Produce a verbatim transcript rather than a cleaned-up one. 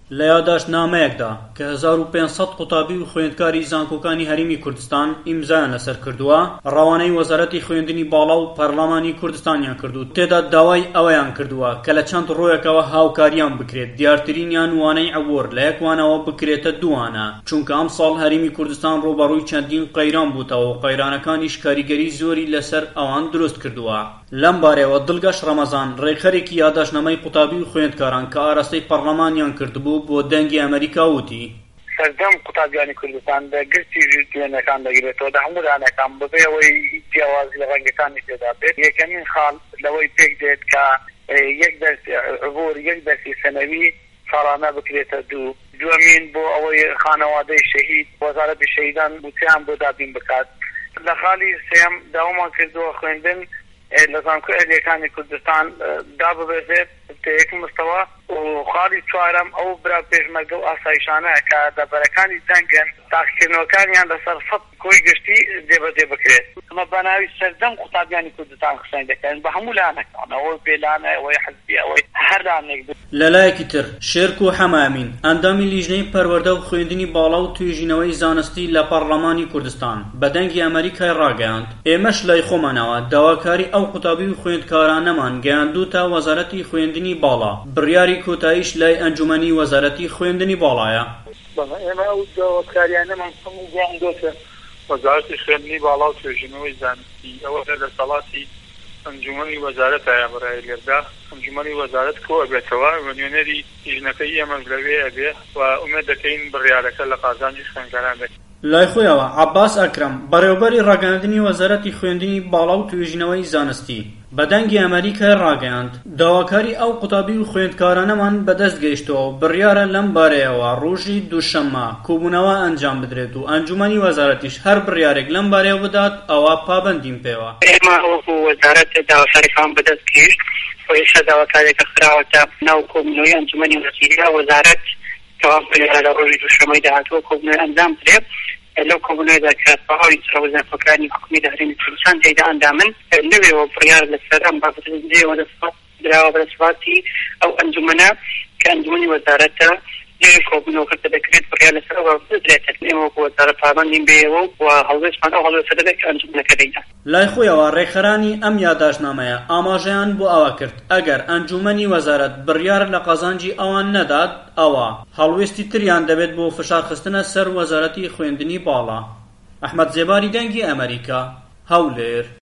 لە یادداشتنامەیەکدا کە هەزار و پێنج سەد قوتابی و خوێندکاری زانکۆکانی هەرێمی کوردستان ئیمزایان لەسەر کردووە، ڕەوانەی وەزارەتی خوێندنی باڵا و پەرلەمانی کوردستانیان کردو. تێدا داوای ئەوەیان کردووە کە لە چەند ڕۆیەکەوە هاوکاریان بکرێت، دیارترینیان وانەی عەبۆر لە یەکوانەوە بکرێتە دووانە، چونکە ئەم ساڵ هەرێمی کوردستان ڕووبەڕووی چەندین قەیران بووتەوە و قەیرانەکانیش کاریگەری زۆری لەسەر ئەوان دروست کردووە. لەم بارەیەوە دڵگەش ڕەمەزان، ڕێکخەرێکی یادداشتنامەی قوتابی و خوێندکاران کە ئاراستەی پەرلەمانیان کردبوو بۆ دەنگی ئەمریکا وتی: سەردەم قوتابیانی کوردستان دەگرتی دوێنەکان دەگرێتەوە لە هەموو دانەکان بەبێ ئەوەی جیاوازی لە ڕەنگەکانی تێدا بێت. یەکەمین خاڵ لەوەی پێک دێت کە یەک دەرسی عەبۆر یەک دەرسی سەنەوی ساڵانە بکرێتە دوو. دووەمین بۆ ئەوەی خانەوادەی شەهید وەزارەتی شەهیدان بوتیان بۆ دابین بکات. لە خاڵی سێم داوامان کردووە خوێندن لە زانکۆ ئەهلیەکانی کوردستان داببێت بە یەک مستەوا. و خاڵی چوارەم ئەو برا پێشمەرگە و ئاسایشانەیە کە دەبەرەکانی دەنگن تاقیکردنەوەکانیان لەسەر سەد کۆی گشتی دێبەدێ بکرێت. ئەمە بەناوی سەردەم قوتابیانی کوردستان قسەی دەکەن بە هەموو لانەکان، ئەوەی بێلانە، ئەوەی حەزبی، ئەوەی هەر لانێک. لەلایەکی تر شێرک و حەمامین ئەندامی لیژنەی پەروەردە و خوێندنی باڵا و توێژینەوەی زانستی لە پەرلەمانی کوردستان بە دەنگی ئەمریکای ڕاگەیاند. ئێمەش لای خۆمانەوە داواکاری ئەو قوتابی و خوێندکارانەمان گەیاندوو تا وەزارەتی خوێندنی باڵا. بڕیاری کۆتاییش لای ئەنجومەنی وەزارەتی خوێندنی باڵایە. ئێمە ئەو داواکاریانەمان هەموو گەیاندووەتە وەزارەتی خوێندنی باڵا و توێژینەوەی زانستی. ئەوە لە دەسەڵاتی ئەنجومەنی وەزارەتایە بەڕای لێردا. ئەنجومەنی وەزارەت کۆ ئەبێتەوە، وەنوێنەری لیژنەکەی ئێمەش لەوێ ئەبێ و ئومێد دەکەین بڕیارەکە لە قازانجی خوێندکاران دەکەین. لای خۆیەوە عەباس ئەکرەم بەڕێوەبەری ڕاگەاندنی وەزارەتی خوێندنی باڵا و توێژینەوەی زانستی بە دەنگی ئەمریکای ڕاگەیاند داواکاری ئەو قوتابی و خوێندکارانەمان بەدەست گەیشتەوە و بڕیارە لەم بارەیەوە ڕۆژی دووشەممە کۆبوونەوە ئەنجام بدرێت و ئەنجومەنی وەزارەتیش هەر بڕیارێک لەم بارەیە بدات ئەوە پابەندیم پێوە. ئێمە وەکو وەزارەت داواکاریەکان بەدەست گەیشت و ئێستا داواکاریەکە خراوەتە ناو کۆبوونەوەی ئەنجومەنی وەزیرە. وەزارەت تەواو بڕیارە لە ڕۆژی دووشەممەی داهاتووە کۆبوونەوەی ئەنجام بدرێت. لەو کۆبوونەوەیدا کە بەهاوی سەرۆکانی حکومی هەرێمی کوردستان تێیدا ئەندامن لەوێەوە بڕیار لەسەر ئەم بابەتە دێوە دەسەڵات دراوە بە دەسەڵاتی ئەو ئەنجومەنە کە ئەنجومەنی وەزارەتە لێ کۆبوونەوەکە دەکرێت بڕیار لەسەر ئەوە بدرێت. ئێمە وەکو وەزارەت پابەندین بێەوە و هەڵوێستمان ئەو هەڵوێستە دەبێت کە ئەنجومەنەکە دەیدا. لای خۆیەوە ڕێکخەرانی ئەم یادداشتنامەیە ئاماژەیان بۆ ئەوە کرد ئەگەر ئەنجومەنی وەزارەت بڕیار لە قازانجی ئەوان نەدات ئەوە هەڵوێستی تریان دەبێت بۆ فشارخستنە سەر وەزارەتی خوێندنی باڵا. ئەحمەد زێباری دەنگی ئەمریکا، هەولێر.